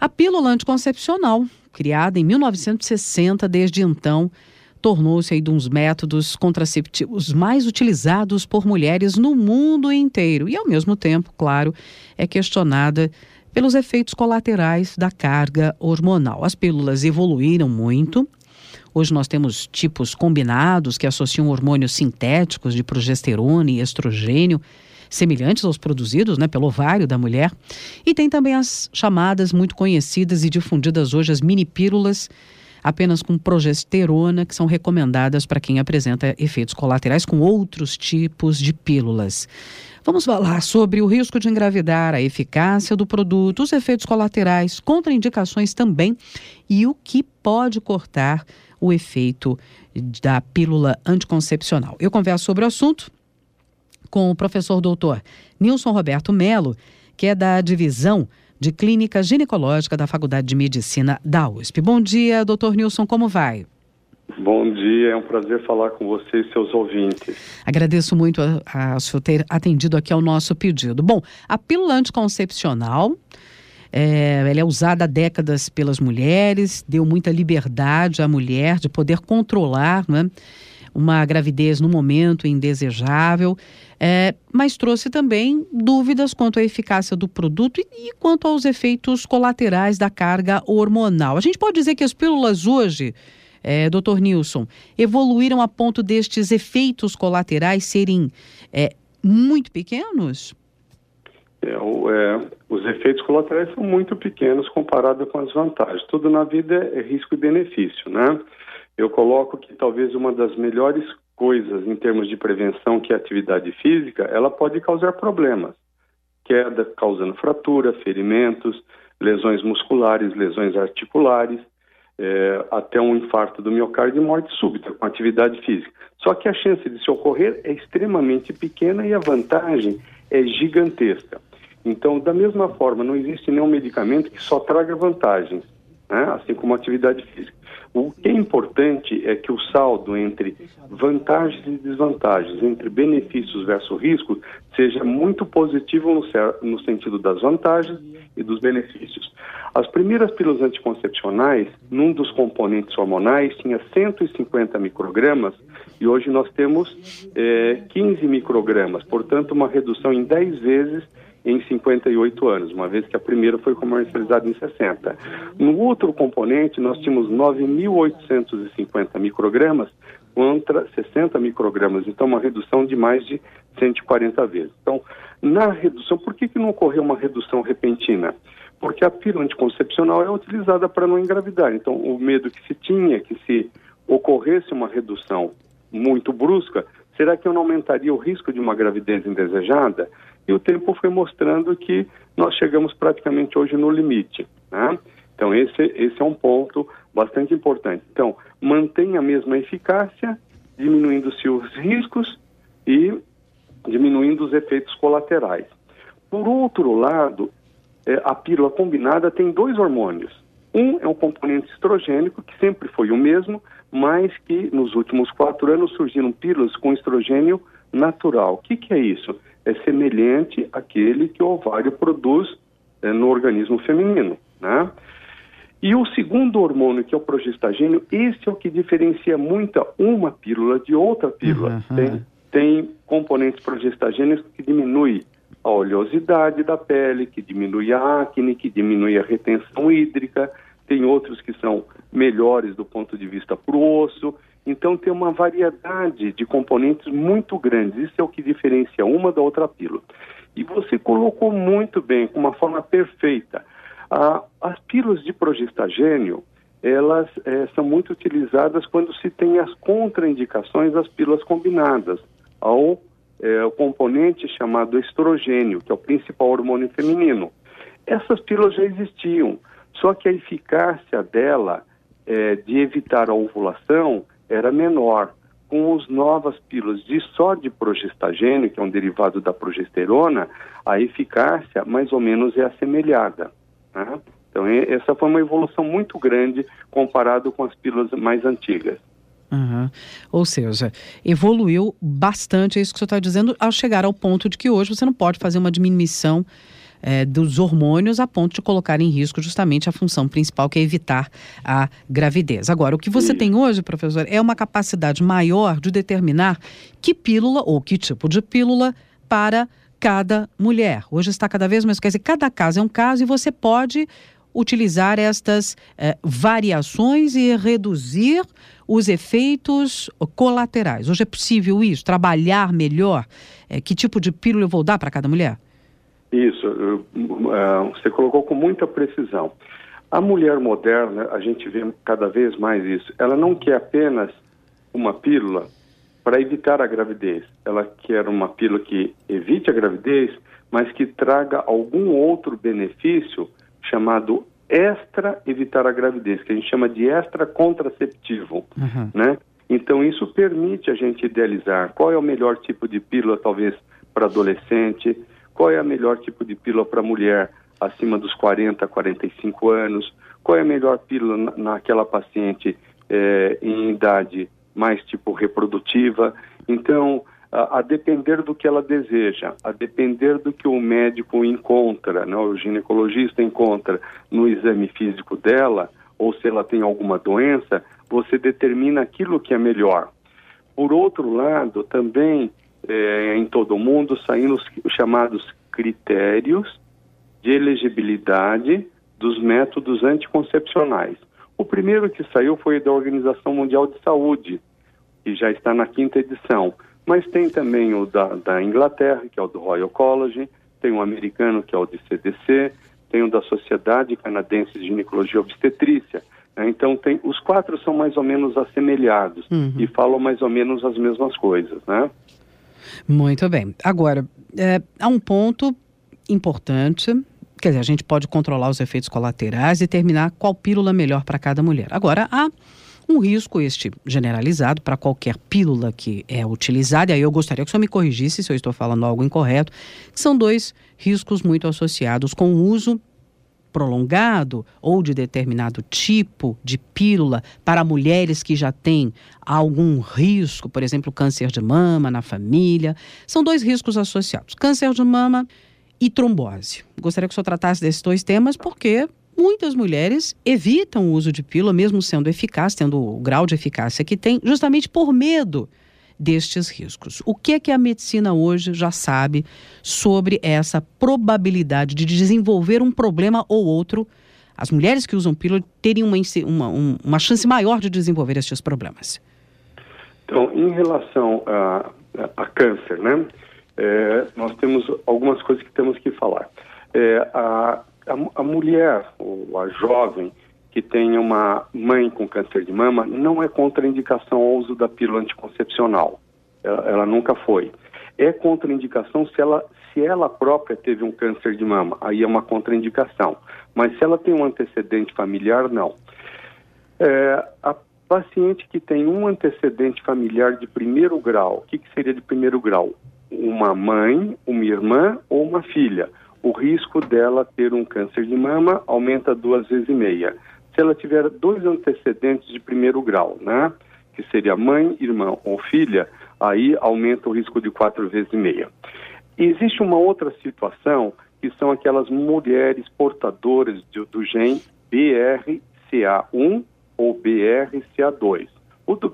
A pílula anticoncepcional, criada em 1960, desde então, tornou-se aí de uns métodos contraceptivos mais utilizados por mulheres no mundo inteiro. E, ao mesmo tempo, claro, é questionada pelos efeitos colaterais da carga hormonal. As pílulas evoluíram muito. Hoje nós temos tipos combinados que associam hormônios sintéticos de progesterona e estrogênio, semelhantes aos produzidos, pelo ovário da mulher. E tem também as chamadas muito conhecidas e difundidas hoje, as mini-pílulas, apenas com progesterona, que são recomendadas para quem apresenta efeitos colaterais com outros tipos de pílulas. Vamos falar sobre o risco de engravidar, a eficácia do produto, os efeitos colaterais, contraindicações também e o que pode cortar o efeito da pílula anticoncepcional. Eu converso sobre o assunto com o professor doutor Nilson Roberto Melo, que é da divisão de Clínica Ginecológica da Faculdade de Medicina da USP. Bom dia, doutor Nilson, como vai? Bom dia, é um prazer falar com você e seus ouvintes. Agradeço muito a senhor ter atendido aqui ao nosso pedido. Bom, a pílula anticoncepcional, ela é usada há décadas pelas mulheres, deu muita liberdade à mulher de poder controlar, uma gravidez no momento indesejável, mas trouxe também dúvidas quanto à eficácia do produto e quanto aos efeitos colaterais da carga hormonal. A gente pode dizer que as pílulas hoje, doutor Nilson, evoluíram a ponto destes efeitos colaterais serem muito pequenos? Os efeitos colaterais são muito pequenos comparado com as vantagens. Tudo na vida é risco e benefício, né? Eu coloco que talvez uma das melhores coisas em termos de prevenção, que é a atividade física, ela pode causar problemas. Queda causando fratura, ferimentos, lesões musculares, lesões articulares, até um infarto do miocárdio e morte súbita com atividade física. Só que a chance de se ocorrer é extremamente pequena e a vantagem é gigantesca. Então, da mesma forma, não existe nenhum medicamento que só traga vantagens, assim como a atividade física. O que é importante é que o saldo entre vantagens e desvantagens, entre benefícios versus riscos, seja muito positivo no sentido das vantagens e dos benefícios. As primeiras pílulas anticoncepcionais, num dos componentes hormonais, tinha 150 microgramas e hoje nós temos 15 microgramas, portanto uma redução em 10 vezes em 58 anos, uma vez que a primeira foi comercializada em 60. No outro componente, nós tínhamos 9.850 microgramas contra 60 microgramas, então uma redução de mais de 140 vezes. Então, na redução, por que não ocorreu uma redução repentina? Porque a pílula anticoncepcional é utilizada para não engravidar, então o medo que se tinha, que se ocorresse uma redução muito brusca, será que eu não aumentaria o risco de uma gravidez indesejada? E o tempo foi mostrando que nós chegamos praticamente hoje no limite, né? Então esse é um ponto bastante importante. Então, mantém a mesma eficácia, diminuindo-se os riscos e diminuindo os efeitos colaterais. Por outro lado, a pílula combinada tem 2 hormônios. Um é um componente estrogênico, que sempre foi o mesmo, mas que nos últimos 4 anos surgiram pílulas com estrogênio natural. O que é isso? É semelhante àquele que o ovário produz no organismo feminino, né? E o segundo hormônio, que é o progestagênio, esse é o que diferencia muito uma pílula de outra pílula. Tem componentes progestagênicos que diminuem a oleosidade da pele, que diminui a acne, que diminui a retenção hídrica, tem outros que são melhores do ponto de vista para o osso. Então tem uma variedade de componentes muito grandes. Isso é o que diferencia uma da outra pílula. E você colocou muito bem, com uma forma perfeita. As pílulas de progestagênio, elas são muito utilizadas quando se tem as contraindicações das pílulas combinadas ao componente chamado estrogênio, que é o principal hormônio feminino. Essas pílulas já existiam, só que a eficácia dela de evitar a ovulação era menor. Com as novas pílulas só de progestagênio, que é um derivado da progesterona, a eficácia mais ou menos é assemelhada, né? Então essa foi uma evolução muito grande comparado com as pílulas mais antigas. Ou seja, evoluiu bastante, é isso que o senhor está dizendo, ao chegar ao ponto de que hoje você não pode fazer uma diminuição dos hormônios a ponto de colocar em risco justamente a função principal, que é evitar a gravidez. Agora, o que você tem hoje, professor, é uma capacidade maior de determinar que pílula ou que tipo de pílula para cada mulher. Hoje está cada vez mais, quer dizer, cada caso é um caso e você pode utilizar estas variações e reduzir os efeitos colaterais. Hoje é possível isso, trabalhar melhor? Que tipo de pílula eu vou dar para cada mulher? Isso, você colocou com muita precisão. A mulher moderna, a gente vê cada vez mais isso, ela não quer apenas uma pílula para evitar a gravidez. Ela quer uma pílula que evite a gravidez, mas que traga algum outro benefício chamado extra evitar a gravidez, que a gente chama de extra contraceptivo, né? Então isso permite a gente idealizar qual é o melhor tipo de pílula talvez para adolescente, qual é o melhor tipo de pílula para mulher acima dos 40, 45 anos, qual é a melhor pílula naquela paciente em idade mais tipo reprodutiva. Então, a depender do que ela deseja, a depender do que o médico encontra, né, o ginecologista encontra no exame físico dela, ou se ela tem alguma doença, você determina aquilo que é melhor. Por outro lado, também em todo o mundo saíram os chamados critérios de elegibilidade dos métodos anticoncepcionais. O primeiro que saiu foi da Organização Mundial de Saúde, que já está na 5ª edição. Mas tem também o da Inglaterra, que é o do Royal College, tem o americano, que é o de CDC, tem o da Sociedade Canadense de Ginecologia e Obstetrícia. Né? Então, os 4 são mais ou menos assemelhados e falam mais ou menos as mesmas coisas, né? Muito bem. Agora, há um ponto importante, quer dizer, a gente pode controlar os efeitos colaterais e determinar qual pílula melhor para cada mulher. Agora, há um risco generalizado para qualquer pílula que é utilizada, e aí eu gostaria que o senhor me corrigisse se eu estou falando algo incorreto, que são 2 riscos muito associados com o uso prolongado ou de determinado tipo de pílula para mulheres que já têm algum risco, por exemplo, câncer de mama na família. São 2 riscos associados, câncer de mama e trombose. Gostaria que o senhor tratasse desses 2 temas, porque muitas mulheres evitam o uso de pílula, mesmo sendo eficaz, tendo o grau de eficácia que tem, justamente por medo destes riscos. O que é que a medicina hoje já sabe sobre essa probabilidade de desenvolver um problema ou outro? As mulheres que usam pílula teriam uma chance maior de desenvolver estes problemas. Então, em relação a câncer, né? Nós temos algumas coisas que temos que falar. A mulher, ou a jovem, que tem uma mãe com câncer de mama, não é contraindicação ao uso da pílula anticoncepcional. Ela nunca foi. É contraindicação se ela própria teve um câncer de mama. Aí é uma contraindicação. Mas se ela tem um antecedente familiar, não. A paciente que tem um antecedente familiar de 1º grau, o que seria de 1º grau? Uma mãe, uma irmã ou uma filha. O risco dela ter um câncer de mama aumenta 2,5 vezes. Se ela tiver 2 antecedentes de 1º grau, né, que seria mãe, irmã ou filha, aí aumenta o risco de 4,5 vezes. Existe uma outra situação, que são aquelas mulheres portadoras do gene BRCA1 ou BRCA2. O do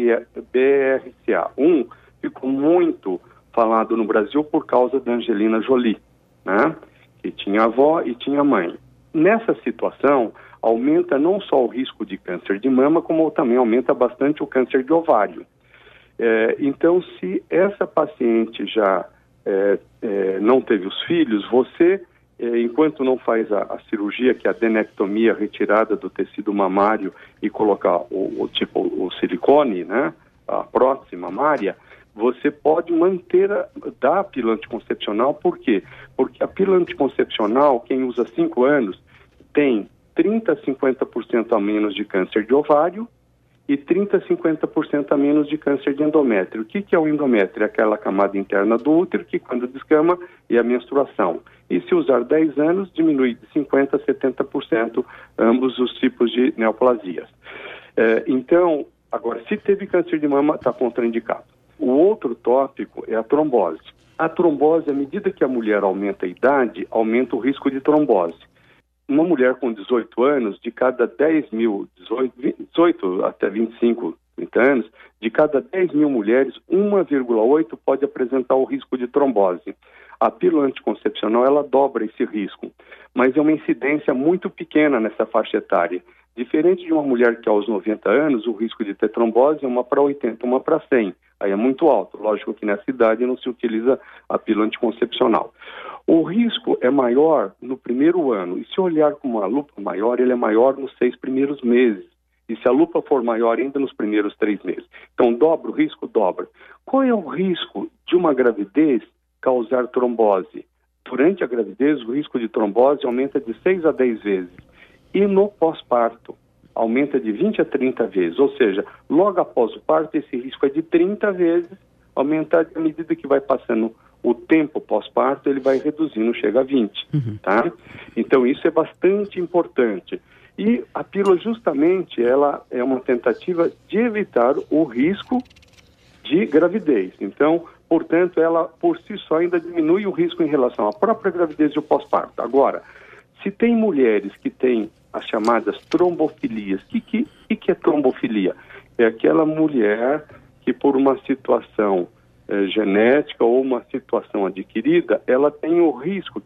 BRCA1 ficou muito falado no Brasil por causa da Angelina Jolie, né? Que tinha avó e tinha mãe. Nessa situação, aumenta não só o risco de câncer de mama, como também aumenta bastante o câncer de ovário. Então, se essa paciente já não teve os filhos, você, enquanto não faz a cirurgia, que é a adenectomia, retirada do tecido mamário e colocar o silicone, né, a prótese mamária, você pode dar a pílula anticoncepcional. Por quê? Porque a pílula anticoncepcional, quem usa 5 anos, tem 30% a 50% a menos de câncer de ovário e 30% a 50% a menos de câncer de endométrio. O que é o endométrio? É aquela camada interna do útero que, quando descama, é a menstruação. E se usar 10 anos, diminui de 50% a 70% ambos os tipos de neoplasias. Então, agora, se teve câncer de mama, está contraindicado. O outro tópico é a trombose. A trombose, à medida que a mulher aumenta a idade, aumenta o risco de trombose. Uma mulher com 18 anos, de cada 10 mil, 18 até 25, 30 anos, de cada 10 mil mulheres, 1,8 pode apresentar o risco de trombose. A pílula anticoncepcional, ela dobra esse risco, mas é uma incidência muito pequena nessa faixa etária. Diferente de uma mulher que aos 90 anos, o risco de ter trombose é 1 para 80, 1 para 100. Aí é muito alto. Lógico que nessa idade não se utiliza a pílula anticoncepcional. O risco é maior no primeiro ano. E se olhar com uma lupa maior, ele é maior nos 6 primeiros meses. E se a lupa for maior ainda nos primeiros 3 meses. Então, dobra o risco? Dobra. Qual é o risco de uma gravidez causar trombose? Durante a gravidez, o risco de trombose aumenta de 6 a 10 vezes. E no pós-parto, aumenta de 20 a 30 vezes. Ou seja, logo após o parto, esse risco é de 30 vezes, aumentar à medida que vai passando o tempo pós-parto, ele vai reduzindo, chega a 20. Tá? Então, isso é bastante importante. E a pílula, justamente, ela é uma tentativa de evitar o risco de gravidez. Então, portanto, ela, por si só, ainda diminui o risco em relação à própria gravidez e o pós-parto. Agora, se tem mulheres que têm as chamadas trombofilias, o que é trombofilia? É aquela mulher que, por uma situação genética ou uma situação adquirida, ela tem o risco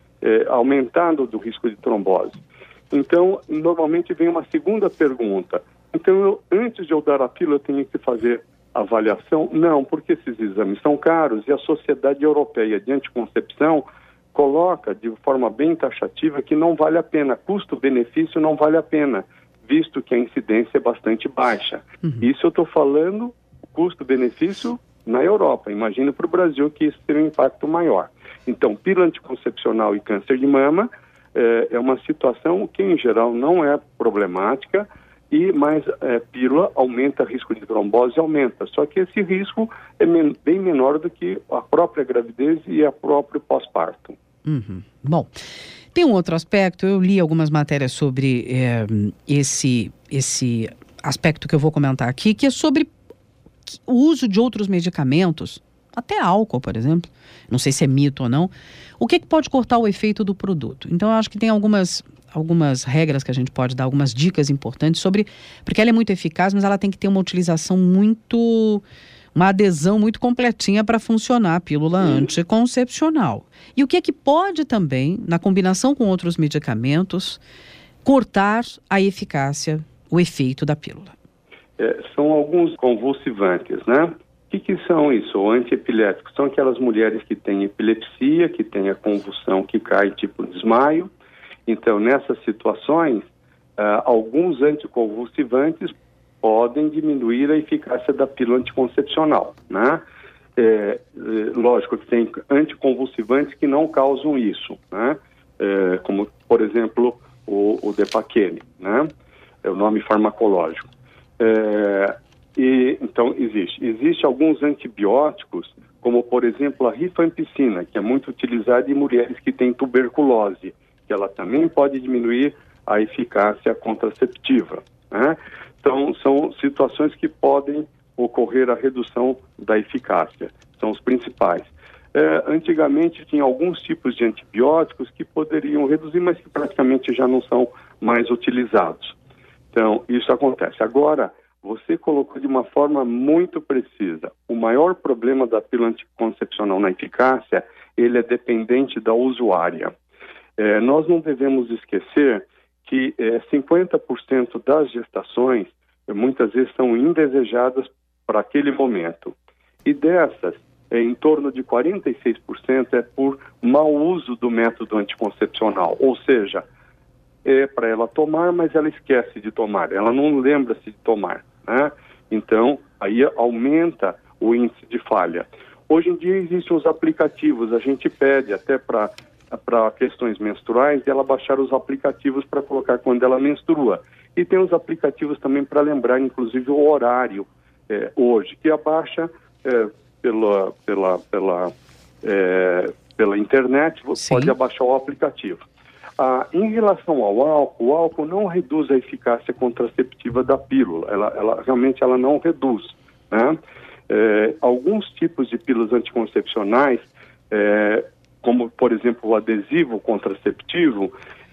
aumentado do risco de trombose. Então, normalmente vem uma segunda pergunta. Então, antes de eu dar a pílula, eu tenho que fazer avaliação? Não, porque esses exames são caros e a Sociedade Europeia de Anticoncepção coloca de forma bem taxativa que não vale a pena, custo-benefício não vale a pena, visto que a incidência é bastante baixa. Isso eu estou falando custo-benefício na Europa, imagina para o Brasil que isso teria um impacto maior. Então, pílula anticoncepcional e câncer de mama é uma situação que em geral não é problemática, mas pílula aumenta o risco de trombose, aumenta. Só que esse risco é bem menor do que a própria gravidez e a próprio pós-parto. Bom, tem um outro aspecto, eu li algumas matérias sobre esse aspecto que eu vou comentar aqui, que é sobre o uso de outros medicamentos, até álcool, por exemplo, não sei se é mito ou não, o que pode cortar o efeito do produto. Então, eu acho que tem algumas regras que a gente pode dar, algumas dicas importantes sobre, porque ela é muito eficaz, mas ela tem que ter uma utilização uma adesão muito completinha para funcionar a pílula anticoncepcional. E o que pode também, na combinação com outros medicamentos, cortar a eficácia, o efeito da pílula? São alguns convulsivantes, né? O que são isso? O antiepiléticos são aquelas mulheres que têm epilepsia, que têm a convulsão que cai tipo desmaio. Então, nessas situações, alguns anticonvulsivantes podem diminuir a eficácia da pílula anticoncepcional, né? Lógico que tem anticonvulsivantes que não causam isso, né? Como, por exemplo, o Depaquene, né? É o nome farmacológico. Então, existe alguns antibióticos, como, por exemplo, a rifampicina, que é muito utilizada em mulheres que têm tuberculose, que ela também pode diminuir a eficácia contraceptiva, né? Então, são situações que podem ocorrer a redução da eficácia, são os principais. Antigamente tinha alguns tipos de antibióticos que poderiam reduzir, mas que praticamente já não são mais utilizados. Então, isso acontece. Agora, você colocou de uma forma muito precisa. O maior problema da pílula anticoncepcional na eficácia, ele é dependente da usuária. Nós não devemos esquecer que 50% das gestações, muitas vezes, são indesejadas para aquele momento. E dessas, em torno de 46% é por mau uso do método anticoncepcional. Ou seja, é para ela tomar, mas ela esquece de tomar. Ela não lembra-se de tomar, né? Então, aí aumenta o índice de falha. Hoje em dia existem os aplicativos. A gente pede até para questões menstruais ela baixar os aplicativos para colocar quando ela menstrua. E tem os aplicativos também para lembrar, inclusive, o horário hoje, que abaixa pela internet, você pode abaixar o aplicativo. Em relação ao álcool, o álcool não reduz a eficácia contraceptiva da pílula, ela realmente não reduz, né? Alguns tipos de pílulas anticoncepcionais, como, por exemplo, o adesivo contraceptivo,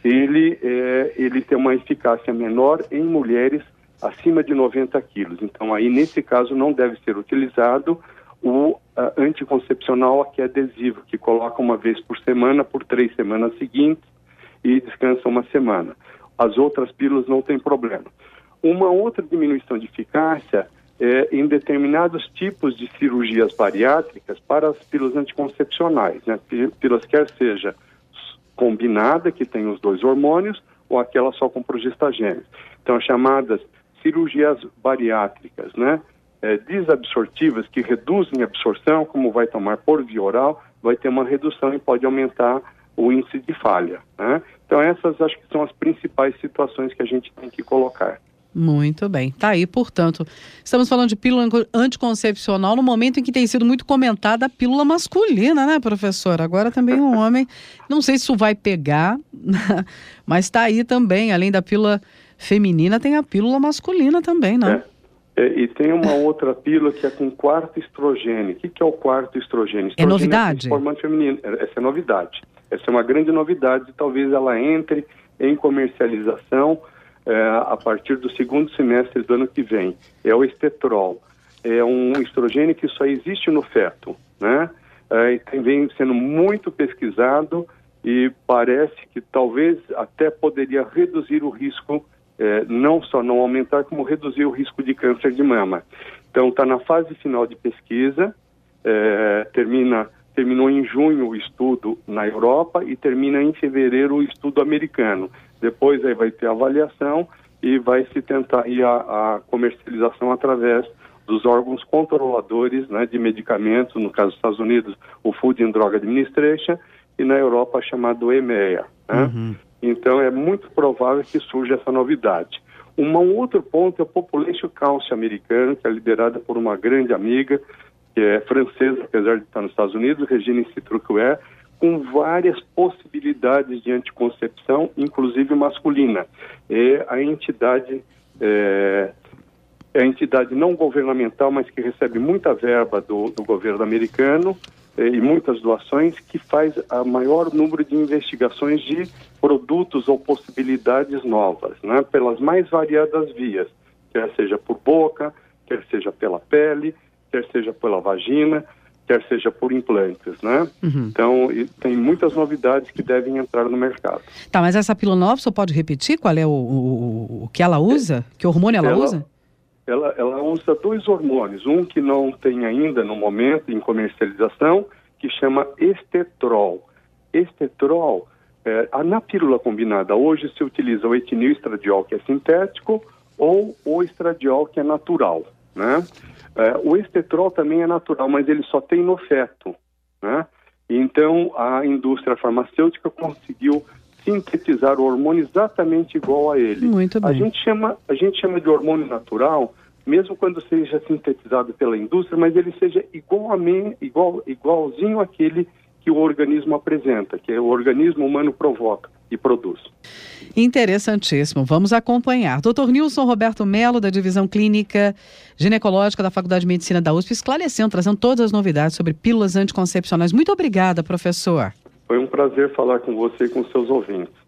ele tem uma eficácia menor em mulheres acima de 90 quilos. Então, aí, nesse caso, não deve ser utilizado o anticoncepcional que é adesivo, que coloca uma vez por semana, por 3 semanas seguintes, e descansa uma semana. As outras pílulas não tem problema. Uma outra diminuição de eficácia em determinados tipos de cirurgias bariátricas para as pílulas anticoncepcionais, né? Pílulas quer seja combinada, que tem os 2 hormônios, ou aquela só com progestagênios. Então, as chamadas cirurgias bariátricas, né? Desabsortivas, que reduzem a absorção, como vai tomar por via oral, vai ter uma redução e pode aumentar o índice de falha, né? Então, essas acho que são as principais situações que a gente tem que colocar. Muito bem. Tá aí, portanto, estamos falando de pílula anticoncepcional no momento em que tem sido muito comentada a pílula masculina, né, professor? Agora também um homem, não sei se isso vai pegar, mas tá aí também, além da pílula feminina, tem a pílula masculina também, né? E tem uma outra pílula que é com quarto estrogênio. O que é o quarto estrogênio? É novidade? Hormônio feminino. Essa é novidade. Essa é uma grande novidade e talvez ela entre em comercialização a partir do 2º semestre do ano que vem. É o estetrol. É um estrogênio que só existe no feto, né? E vem sendo muito pesquisado e parece que talvez até poderia reduzir o risco, não só não aumentar, como reduzir o risco de câncer de mama. Então, está na fase final de pesquisa, terminou em junho o estudo na Europa e termina em fevereiro o estudo americano. Depois aí vai ter a avaliação e vai se tentar aí a comercialização através dos órgãos controladores, né, de medicamentos, no caso dos Estados Unidos, o Food and Drug Administration, e na Europa chamado EMEA, né? Uhum. Então é muito provável que surja essa novidade. Um outro ponto é o Population Council americano, que é liderada por uma grande amiga, que é francesa, apesar de estar nos Estados Unidos, Regine Citruquet, com várias possibilidades de anticoncepção, inclusive masculina. É a entidade não governamental, mas que recebe muita verba do governo americano e muitas doações, que faz a maior número de investigações de produtos ou possibilidades novas, né, pelas mais variadas vias, quer seja por boca, quer seja pela pele, quer seja pela vagina, quer seja por implantes, né? Uhum. Então, tem muitas novidades que devem entrar no mercado. Tá, mas essa pílula nova, você pode repetir qual é o que ela usa? Que hormônio ela usa? Ela usa 2 hormônios, um que não tem ainda no momento em comercialização, que chama estetrol. Estetrol, na pílula combinada, hoje se utiliza o etinil estradiol, que é sintético, ou o estradiol, que é natural, né? O estetrol também é natural, mas ele só tem no feto, né? Então, a indústria farmacêutica conseguiu sintetizar o hormônio exatamente igual a ele. Muito bem. A gente chama de hormônio natural, mesmo quando seja sintetizado pela indústria, mas ele seja igualzinho àquele que o organismo apresenta, que o organismo humano provoca e produz. Interessantíssimo, vamos acompanhar. Dr. Nilson Roberto Melo, da Divisão Clínica Ginecológica da Faculdade de Medicina da USP, esclarecendo, trazendo todas as novidades sobre pílulas anticoncepcionais. Muito obrigada, professor. Foi um prazer falar com você e com seus ouvintes.